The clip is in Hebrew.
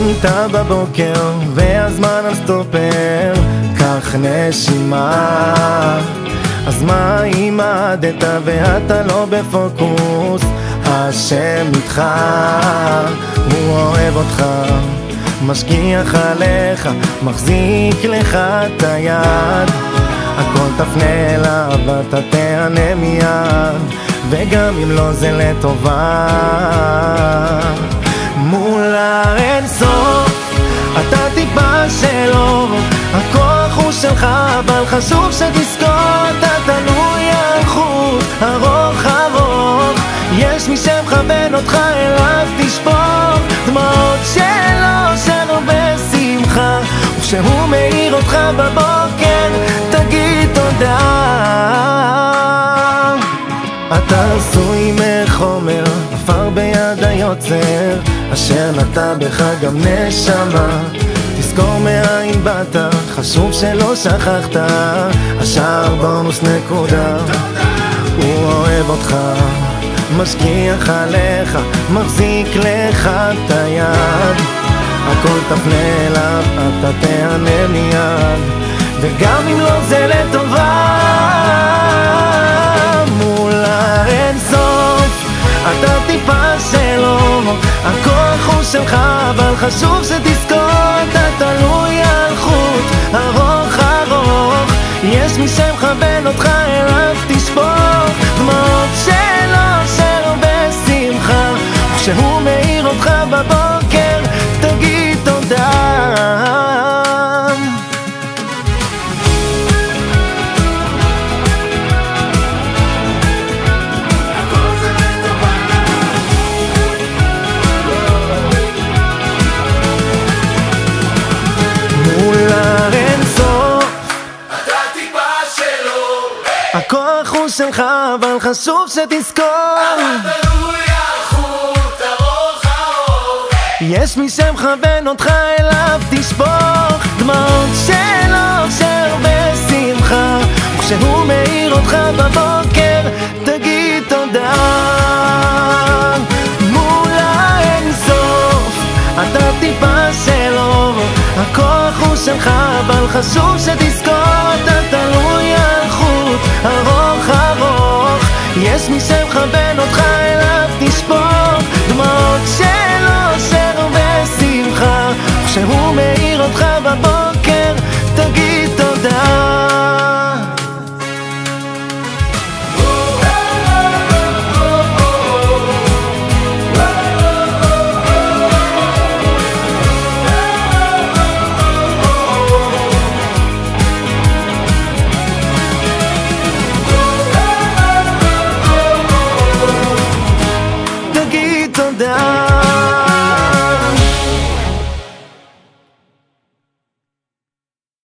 קמת בבוקר והזמן על סטופר, קח נשימה. אז מה אם עדת ואתה לא בפוקוס? השם איתך, הוא אוהב אותך, משגיח עליך, מחזיק לך את היד. הכל תפנה אליו ואתה תענה מיד, וגם אם לא זה לטובה. מול האין סוף אתה טיפה שלו, הכוח הוא שלך, אבל חשוב שתזכור, אתה תלוי על חוט ארוך ארוך. יש מי שמכוון אותך אליו, תשפוך דמעות שלו, שלו בשמחה. וכשהוא מאיר אותך בבוקר תגיד תודה. אתה עשוי מחומר, עפר ביד היוצר, אשר נטע בך גם נשמה. תזכור מאין באת, חשוב שלא שכחת, השאר בונוס נקודה. הוא אוהב אותך, משגיח עליך, מחזיק לך את היד. הכל תפנה אליו, אתה תענה מיד, וגם אם לא זה לטובה. מול האין סוף אתה טיפה שלו, הכוח הוא שלך, אבל חשוב שתזכור, אתה תלוי על חוט ארוך ארוך. יש מי שמכוון אותך אליו, תשפוך דמעות שלו, שלו בשמחה. וכשהוא מאיר אותך בבוקר תגיד תודה. הכוח הוא שלך, אבל חשוב שתזכור, אתה תלוי על חוט ארוך ארוך. יש מי שמכוון אותך אליו, תשפוך דמעות שלו, שר בשמחה. וכשהוא מאיר אותך בבוקר תגיד תודה. מול האין סוף אתה טיפה שלו, הכוח הוא שלך, אבל חשוב שתזכור, אתה תלוי על חוט ארוך ארוך. יש מי שמכוון אותך אליו, תשפוך דמעות שלו, שר בשמחה. כשהוא מאיר אותך בבוקר תגיד תודה. תגיד תודה.